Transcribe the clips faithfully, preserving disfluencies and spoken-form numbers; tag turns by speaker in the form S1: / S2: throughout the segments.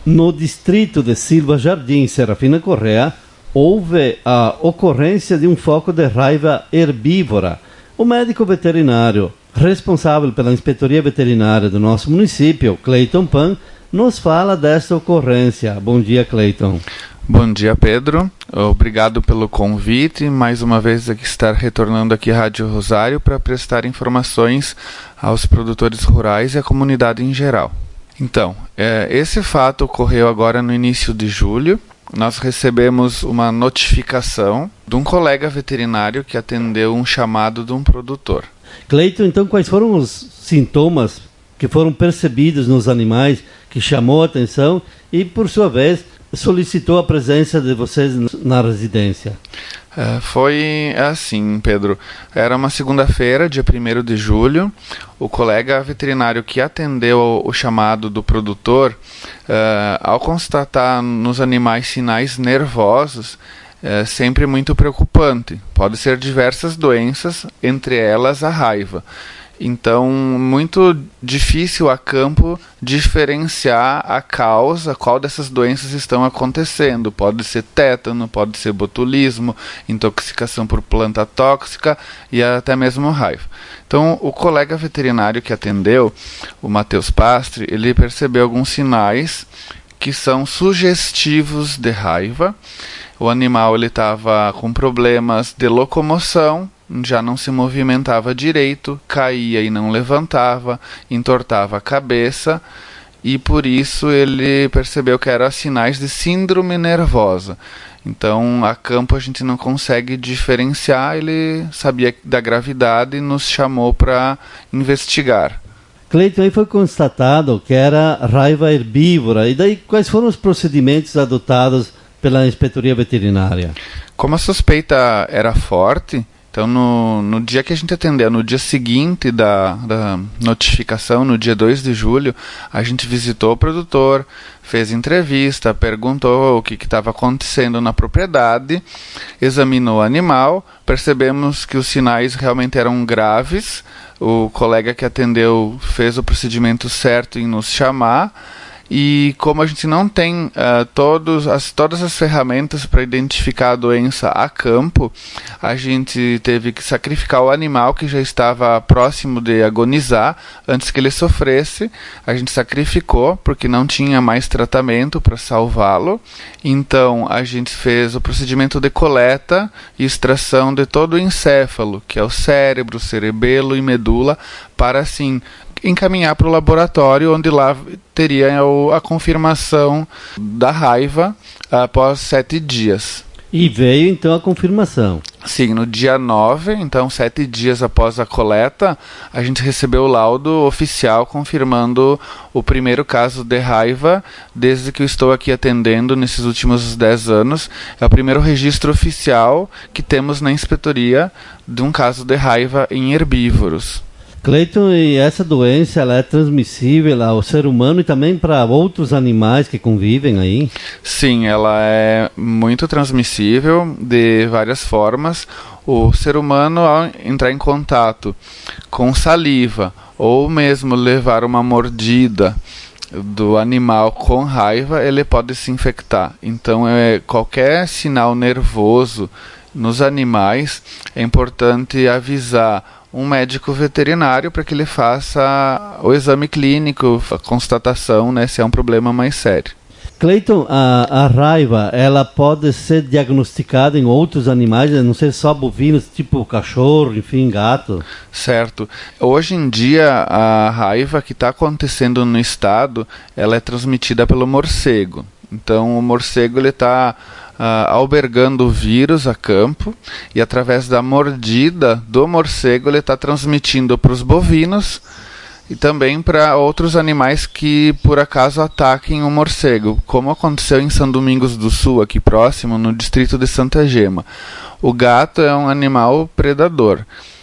S1: no distrito de Silva Jardim, Serafina Correa, houve a ocorrência de um foco de raiva herbívora. O médico veterinário responsável pela inspetoria veterinária do nosso município, Cleiton Pan, nos fala dessa ocorrência. Bom dia, Cleiton.
S2: Bom dia, Pedro. Obrigado pelo convite. Mais uma vez aqui estar retornando aqui à Rádio Rosário para prestar informações aos produtores rurais e à comunidade em geral. Então, é, esse fato ocorreu agora no início de julho. Nós recebemos uma notificação de um colega veterinário que atendeu um chamado de um produtor.
S1: Cleiton, então quais foram os sintomas que foram percebidos nos animais que chamou a atenção e, por sua vez, solicitou a presença de vocês na residência?
S2: É, foi assim, Pedro. Era uma segunda-feira, dia primeiro de julho. O colega veterinário que atendeu o chamado do produtor, é, ao constatar nos animais sinais nervosos, é sempre muito preocupante. Pode ser diversas doenças, entre elas a raiva. Então, muito difícil a campo diferenciar a causa, qual dessas doenças estão acontecendo. Pode ser tétano, pode ser botulismo, intoxicação por planta tóxica e até mesmo raiva. Então, o colega veterinário que atendeu, o Matheus Pastre, ele percebeu alguns sinais que são sugestivos de raiva. O animal ele estava com problemas de locomoção, já não se movimentava direito, caía e não levantava, entortava a cabeça, e por isso ele percebeu que eram sinais de síndrome nervosa. Então, a campo a gente não consegue diferenciar, ele sabia da gravidade e nos chamou para investigar.
S1: Cleiton, aí foi constatado que era raiva herbívora, e daí quais foram os procedimentos adotados pela inspetoria veterinária?
S2: Como a suspeita era forte, então no, no dia que a gente atendeu, no dia seguinte da, da notificação, no dia dois de julho, a gente visitou o produtor, fez entrevista, perguntou o que estava acontecendo na propriedade, examinou o animal, percebemos que os sinais realmente eram graves. O colega que atendeu fez o procedimento certo em nos chamar. E como a gente não tem uh, todos as, todas as ferramentas para identificar a doença a campo, a gente teve que sacrificar o animal que já estava próximo de agonizar antes que ele sofresse. A gente sacrificou porque não tinha mais tratamento para salvá-lo. Então a gente fez o procedimento de coleta e extração de todo o encéfalo, que é o cérebro, cerebelo e medula, para assim encaminhar para o laboratório, onde lá teria a confirmação da raiva após sete dias.
S1: E veio então a confirmação.
S2: Sim, no dia nove, então sete dias após a coleta, a gente recebeu o laudo oficial confirmando o primeiro caso de raiva desde que eu estou aqui atendendo nesses últimos dez anos. É o primeiro registro oficial que temos na inspetoria de um caso de raiva em herbívoros.
S1: Cleiton, e essa doença ela é transmissível ao ser humano e também para outros animais que convivem aí?
S2: Sim, ela é muito transmissível de várias formas. O ser humano, ao entrar em contato com saliva ou mesmo levar uma mordida do animal com raiva, ele pode se infectar. Então, é, qualquer sinal nervoso nos animais, é importante avisar um médico veterinário para que ele faça o exame clínico, a constatação, né, se é um problema mais sério.
S1: Cleiton, a, a raiva, ela pode ser diagnosticada em outros animais, não ser só bovinos, tipo cachorro, enfim, gato?
S2: Certo. Hoje em dia, a raiva que está acontecendo no estado, ela é transmitida pelo morcego. Então, o morcego ele está Uh, albergando o vírus a campo, e através da mordida do morcego ele está transmitindo para os bovinos e também para outros animais que por acaso ataquem o morcego, como aconteceu em São Domingos do Sul, aqui próximo, no distrito de Santa Gema. O gato é um animal predador.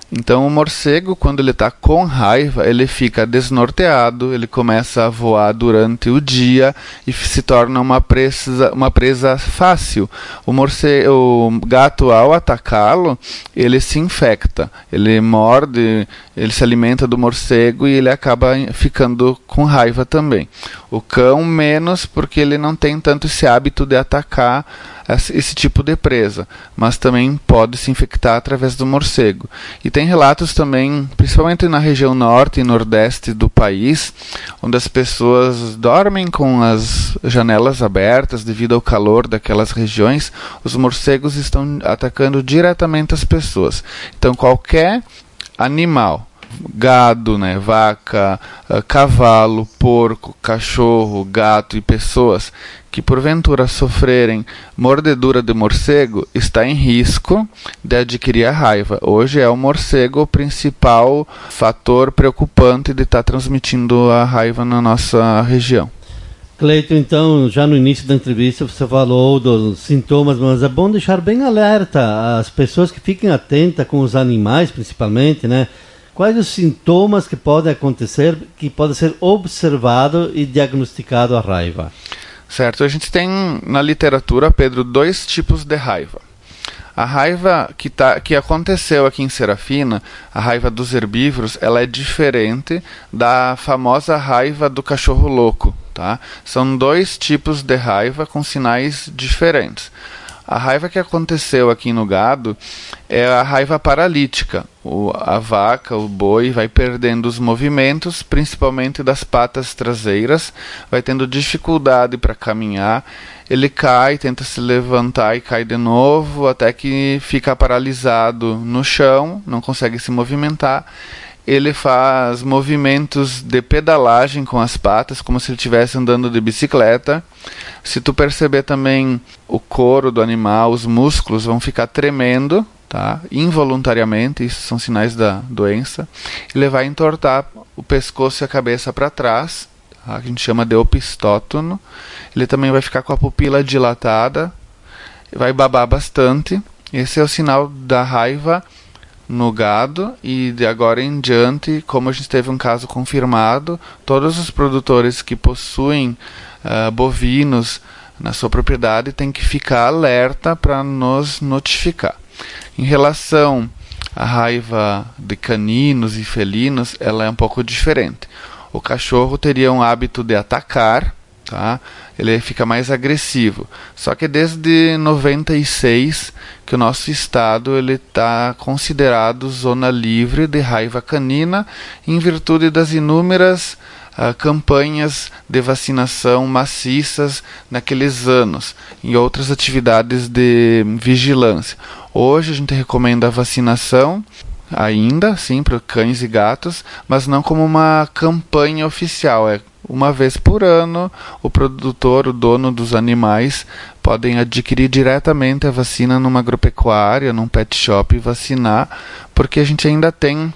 S2: Então o morcego, quando ele está com raiva, ele fica desnorteado, ele começa a voar durante o dia e se torna uma presa, uma presa fácil. O, morcego, o gato, ao atacá-lo, ele se infecta, ele morde, ele se alimenta do morcego e ele acaba ficando com raiva também. O cão menos, porque ele não tem tanto esse hábito de atacar esse tipo de presa, mas também pode se infectar através do morcego. E tem relatos também, principalmente na região norte e nordeste do país, onde as pessoas dormem com as janelas abertas devido ao calor daquelas regiões, os morcegos estão atacando diretamente as pessoas. Então qualquer animal, gado, né, vaca, uh, cavalo, porco, cachorro, gato e pessoas que porventura sofrerem mordedura de morcego está em risco de adquirir a raiva. Hoje é o morcego o principal fator preocupante de estar transmitindo a raiva na nossa região.
S1: Cleiton, então, já no início da entrevista você falou dos sintomas, mas é bom deixar bem alerta as pessoas que fiquem atentas com os animais, principalmente, né? Quais os sintomas que podem acontecer, que podem ser observado e diagnosticado a raiva?
S2: Certo, a gente tem na literatura, Pedro, dois tipos de raiva. A raiva que, tá, que aconteceu aqui em Serafina, a raiva dos herbívoros, ela é diferente da famosa raiva do cachorro louco, tá? São dois tipos de raiva com sinais diferentes. A raiva que aconteceu aqui no gado é a raiva paralítica. O, a vaca, o boi, vai perdendo os movimentos, principalmente das patas traseiras, vai tendo dificuldade para caminhar, ele cai, tenta se levantar e cai de novo, até que fica paralisado no chão, não consegue se movimentar. Ele faz movimentos de pedalagem com as patas, como se ele estivesse andando de bicicleta. Se tu perceber também o couro do animal, os músculos vão ficar tremendo, tá? Involuntariamente, isso são sinais da doença. Ele vai entortar o pescoço e a cabeça para trás, tá? Que a gente chama de opistótono. Ele também vai ficar com a pupila dilatada, vai babar bastante. Esse é o sinal da raiva no gado, e de agora em diante, como a gente teve um caso confirmado, todos os produtores que possuem uh, bovinos na sua propriedade têm que ficar alerta para nos notificar. Em relação à raiva de caninos e felinos, ela é um pouco diferente. O cachorro teria um hábito de atacar, tá? Ele fica mais agressivo. Só que desde noventa e seis que o nosso estado ele está considerado zona livre de raiva canina, em virtude das inúmeras uh, campanhas de vacinação maciças naqueles anos, e outras atividades de vigilância. Hoje a gente recomenda a vacinação ainda, sim, para cães e gatos, mas não como uma campanha oficial. É uma vez por ano, o produtor, o dono dos animais, podem adquirir diretamente a vacina numa agropecuária, num pet shop e vacinar, porque a gente ainda tem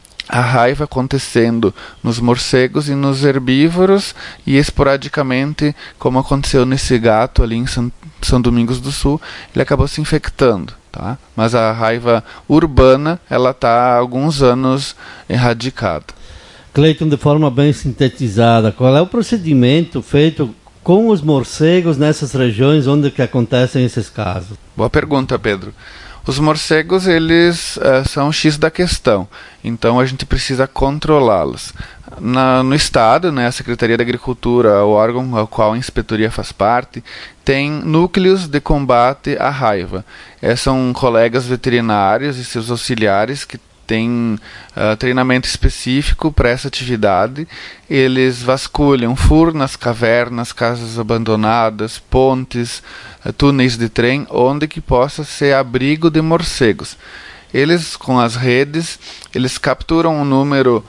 S2: a raiva acontecendo nos morcegos e nos herbívoros, e esporadicamente, como aconteceu nesse gato ali em São, São Domingos do Sul, ele acabou se infectando. Tá? Mas a raiva urbana ela está há alguns anos erradicada.
S1: Cleiton, de forma bem sintetizada, qual é o procedimento feito com os morcegos nessas regiões onde que acontecem esses casos?
S2: Boa pergunta, Pedro. Os morcegos, eles uh, são o X da questão, então a gente precisa controlá-los. Na, no estado, né, a Secretaria da Agricultura, o órgão ao qual a inspetoria faz parte, tem núcleos de combate à raiva. É, são colegas veterinários e seus auxiliares que têm uh, treinamento específico para essa atividade. Eles vasculham furnas, cavernas, casas abandonadas, pontes, uh, túneis de trem, onde que possa ser abrigo de morcegos. Eles, com as redes, eles capturam um número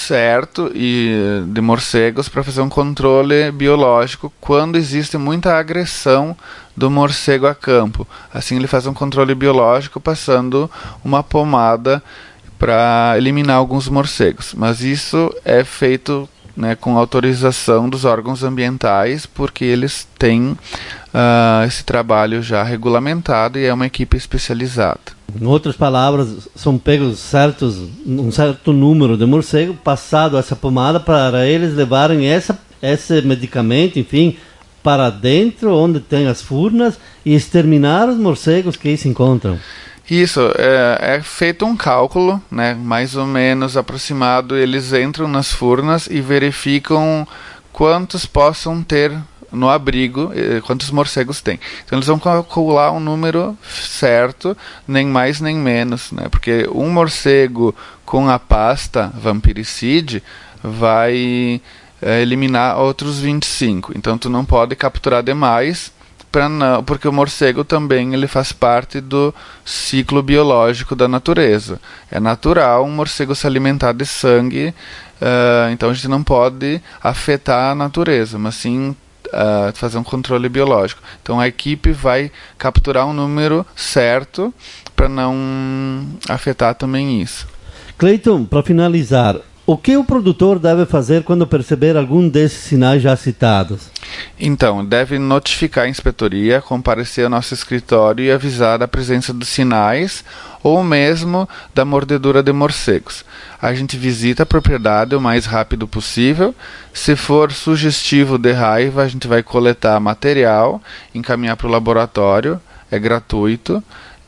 S2: certo e de morcegos para fazer um controle biológico quando existe muita agressão do morcego a campo. Assim ele faz um controle biológico passando uma pomada para eliminar alguns morcegos. Mas isso é feito, né, com autorização dos órgãos ambientais, porque eles têm uh, esse trabalho já regulamentado e é uma equipe especializada.
S1: Em outras palavras, são pegos certos, um certo número de morcegos, passado essa pomada para eles levarem essa, esse medicamento, enfim, para dentro, onde tem as furnas, e exterminar os morcegos que aí se encontram.
S2: Isso, é, é feito um cálculo, né, mais ou menos aproximado, eles entram nas furnas e verificam quantos possam ter no abrigo, quantos morcegos tem. Então eles vão calcular um número certo, nem mais nem menos, né, porque um morcego com a pasta vampiricide vai é, eliminar outros vinte e cinco, então tu não pode capturar demais, Pra não, porque o morcego também ele faz parte do ciclo biológico da natureza. É natural um morcego se alimentar de sangue, uh, então a gente não pode afetar a natureza, mas sim uh, fazer um controle biológico. Então a equipe vai capturar um número certo para não afetar também isso.
S1: Cleiton, para finalizar, o que o produtor deve fazer quando perceber algum desses sinais já citados?
S2: Então, deve notificar a inspetoria, comparecer ao nosso escritório e avisar da presença dos sinais ou mesmo da mordedura de morcegos. A gente visita a propriedade o mais rápido possível. Se for sugestivo de raiva, a gente vai coletar material, encaminhar para o laboratório, é gratuito,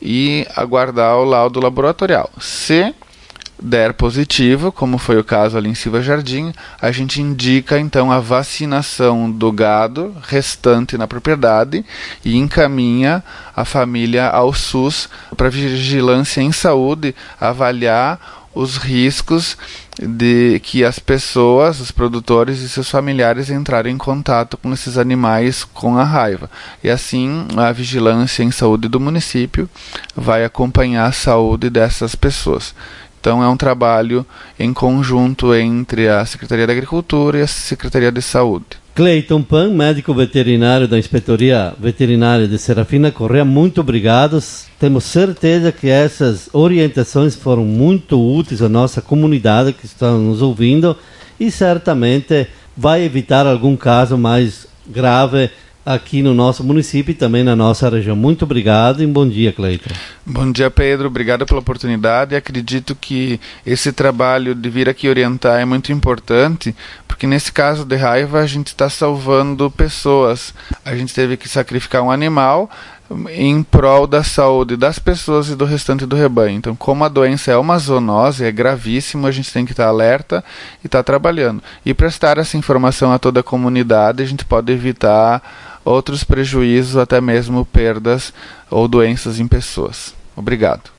S2: e aguardar o laudo laboratorial. Se der positivo, como foi o caso ali em Silva Jardim, a gente indica então a vacinação do gado restante na propriedade e encaminha a família ao SUS para vigilância em saúde avaliar os riscos de que as pessoas, os produtores e seus familiares entrarem em contato com esses animais com a raiva. E assim a vigilância em saúde do município vai acompanhar a saúde dessas pessoas. Então é um trabalho em conjunto entre a Secretaria da Agricultura e a Secretaria de Saúde.
S1: Cleiton Pan, médico veterinário da Inspetoria Veterinária de Serafina Correia, muito obrigado. Temos certeza que essas orientações foram muito úteis à nossa comunidade que está nos ouvindo e certamente vai evitar algum caso mais grave aqui no nosso município e também na nossa região. Muito obrigado e bom dia, Cleiton.
S2: Bom dia, Pedro. Obrigado pela oportunidade. Acredito que esse trabalho de vir aqui orientar é muito importante, porque nesse caso de raiva a gente está salvando pessoas. A gente teve que sacrificar um animal em prol da saúde das pessoas e do restante do rebanho. Então, como a doença é uma zoonose, é gravíssimo, a gente tem que estar alerta e estar trabalhando. E prestar essa informação a toda a comunidade, a gente pode evitar outros prejuízos, até mesmo perdas ou doenças em pessoas. Obrigado.